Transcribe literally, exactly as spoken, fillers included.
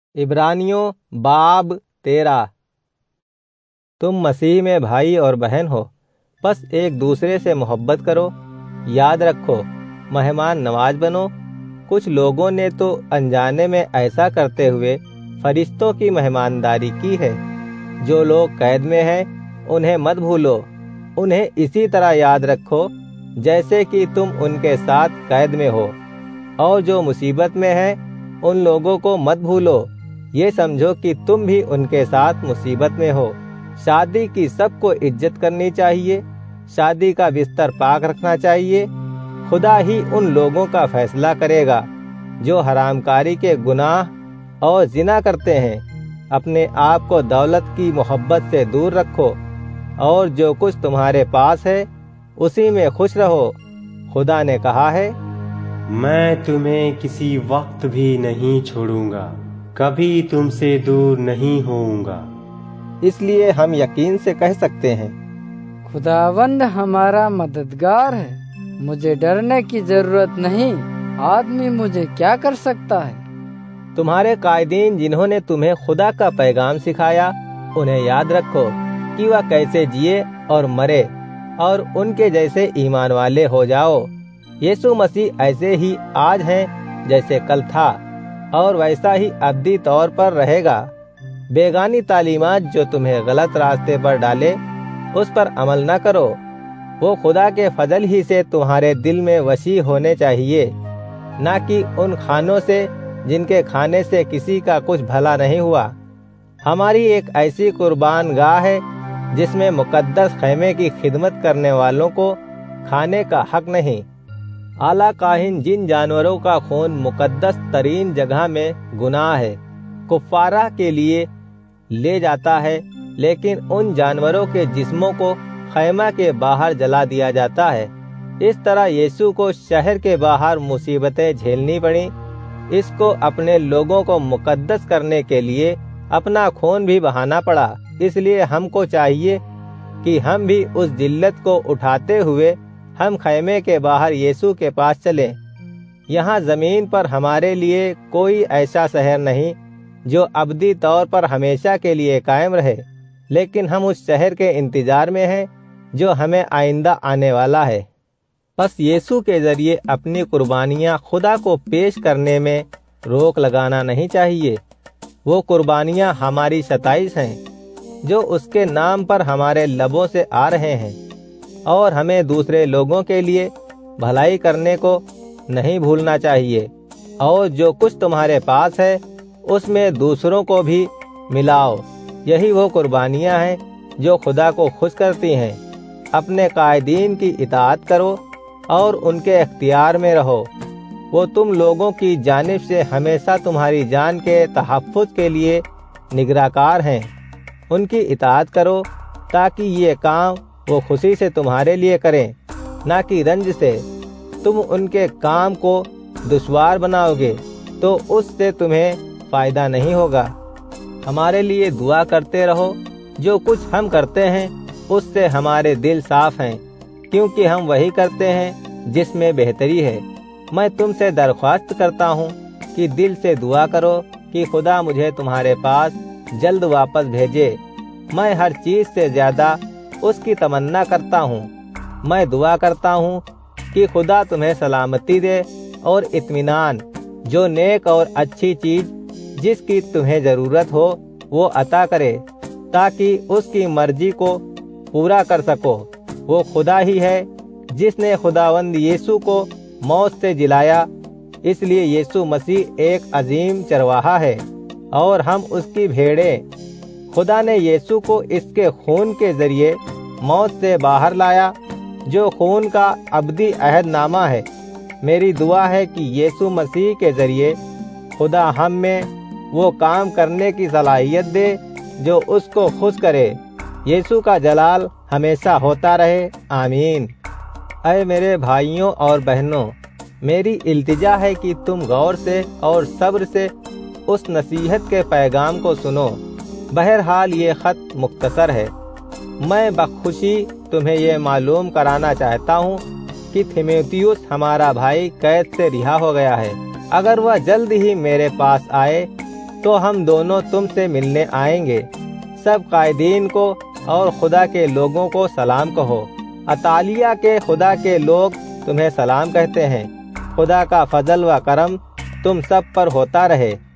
इब्रानियों बाब तेरह। तुम मसीह में भाई और बहन हो, बस एक दूसरे से मोहब्बत करो। याद रखो, मेहमान नवाज बनो। कुछ लोगों ने तो अनजाने में ऐसा करते हुए फरिश्तों की मेहमानदारी की है। जो लोग कैद में हैं, उन्हें मत भूलो। उन्हें इसी तरह याद रखो जैसे कि तुम उनके साथ कैद में हो। और जो मुसीबत में हैं, उन लोगों को मत भूलो। ये समझो कि तुम भी उनके साथ मुसीबत में हो। शादी की सबको इज्जत करनी चाहिए। शादी का बिस्तर पाक रखना चाहिए। खुदा ही उन लोगों का फैसला करेगा जो हरामकारी के गुनाह और जिना करते हैं। अपने आप को दौलत की मोहब्बत से दूर रखो और जो कुछ तुम्हारे पास है उसी में खुश रहो। खुदा ने कहा है, मैं तुम्हें किसी वक्त भी नहीं छोड़ूंगा, कभी तुमसे दूर नहीं होऊंगा। इसलिए हम यकीन से कह सकते हैं, खुदावंद हमारा मददगार है, मुझे डरने की जरूरत नहीं। आदमी मुझे क्या कर सकता है? तुम्हारे कायदीन जिन्होंने तुम्हें खुदा का पैगाम सिखाया, उन्हें याद रखो कि वह कैसे जिए और मरे, और उनके जैसे ईमान वाले हो जाओ। यीशु मसीह ऐसे ही आज हैं जैसे कल था, और वैसा ही अब्दी तौर पर रहेगा। बेगानी तालीमात जो तुम्हें गलत रास्ते पर डाले, उस पर अमल न करो। वो खुदा के फजल ही से तुम्हारे दिल में वसी होने चाहिए, न कि उन खानों से जिनके खाने से किसी का कुछ भला नहीं हुआ। हमारी एक ऐसी कुर्बान गाह है जिसमें मुकद्दस खैमे की खिदमत करने वालों को खाने का हक नहीं। आला काहिन जिन जानवरों का खून मुकद्दस तरीन जगह में गुनाह है, कुफारा के लिए ले जाता है, लेकिन उन जानवरों के जिस्मों को खैमा के बाहर जला दिया जाता है। इस तरह यीशु को शहर के बाहर मुसीबतें झेलनी पड़ी। इसको अपने लोगों को मुकद्दस करने के लिए अपना खून भी बहाना पड़ा। इसलिए हमको चाहिए कि हम भी उस जिल्लत को उठाते हुए हम खैमे के बाहर यीशु के पास चलें। यहाँ जमीन पर हमारे लिए कोई ऐसा शहर नहीं जो अब्दी तौर पर हमेशा के लिए कायम रहे, लेकिन हम उस शहर के इंतजार में हैं जो हमें आइंदा आने वाला है। बस यीशु के जरिए अपनी कुर्बानियाँ खुदा को पेश करने में रोक लगाना नहीं चाहिए। वो कुर्बानियाँ हमारी सताइश हैं जो उसके नाम पर हमारे लबों से आ रहे हैं, और हमें दूसरे लोगों के लिए भलाई करने को नहीं भूलना चाहिए। और जो कुछ तुम्हारे पास है उसमें दूसरों को भी मिलाओ। यही वो कुर्बानियाँ हैं जो खुदा को खुश करती हैं। अपने कायदीन की इताअत करो और उनके इख्तियार में रहो। वो तुम लोगों की जानिब से हमेशा तुम्हारी जान के तहफ़्फ़ुज़ के लिए निगराकार हैं। उनकी इताअत करो ताकि ये काम वो खुशी से तुम्हारे लिए करें, ना कि रंज से। तुम उनके काम को दुश्वार बनाओगे तो उससे तुम्हें फ़ायदा नहीं होगा। हमारे लिए दुआ करते रहो। जो कुछ हम करते हैं उससे हमारे दिल साफ हैं, क्योंकि हम वही करते हैं जिसमें बेहतरी है। मैं तुमसे दरख्वास्त करता हूँ कि दिल से दुआ करो कि खुदा मुझे तुम्हारे पास जल्द वापस भेजे। मैं हर चीज़ से ज़्यादा उसकी तमन्ना करता हूँ। मैं दुआ करता हूँ कि खुदा तुम्हें सलामती दे और इत्मीनान, जो नेक और अच्छी चीज़ जिसकी तुम्हें ज़रूरत हो वो अता करे, ताकि उसकी मर्जी को पूरा कर सको। वो खुदा ही है जिसने खुदावंद यीशु को मौत से जिलाया। इसलिए यीशु मसीह एक अजीम चरवाहा है और हम उसकी भेड़ें। खुदा ने यीशु को इसके खून के जरिए मौत से बाहर लाया, जो खून का अब्दी अहदनामा है। मेरी दुआ है कि यीशु मसीह के जरिए खुदा हम में वो काम करने की सलाहियत दे जो उसको खुश करे। यीशु का जलाल हमेशा होता रहे। आमीन। ऐ मेरे भाइयों और बहनों, मेरी इल्तिजा है कि तुम गौर से और सब्र से उस नसीहत के पैगाम को सुनो। बहरहाल ये ख़त मुख्तसर है। मैं बखुशी तुम्हें ये मालूम कराना चाहता हूँ कि थिमोथियुस हमारा भाई कैद से रिहा हो गया है। अगर वह जल्द ही मेरे पास आए تو ہم دونوں تم سے ملنے آئیں گے۔ سب قائدین کو اور خدا کے لوگوں کو سلام کہو۔ اطالیہ کے خدا کے لوگ تمہیں سلام کہتے ہیں۔ خدا کا فضل و کرم تم سب پر ہوتا رہے۔